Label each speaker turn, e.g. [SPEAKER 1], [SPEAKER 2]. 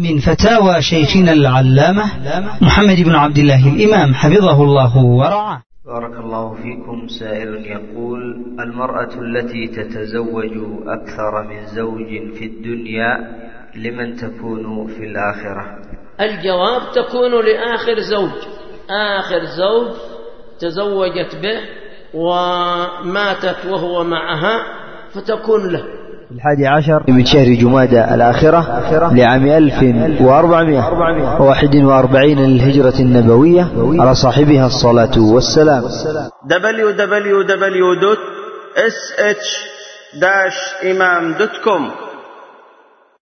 [SPEAKER 1] من فتاوى شيخنا العلامة محمد بن عبد الله الإمام حفظه الله ورعاه.
[SPEAKER 2] بارك الله فيكم. سائل يقول: المرأة التي تتزوج أكثر من زوج في الدنيا لمن تكون في الآخرة؟
[SPEAKER 3] الجواب: تكون لآخر زوج. آخر زوج تزوجت به وماتت وهو معها فتكون له.
[SPEAKER 4] 11 من شهر جمادى الآخرة لعام 1441 للهجرة النبوية على صاحبها الصلاة والسلام.
[SPEAKER 5] www.sh-imam.com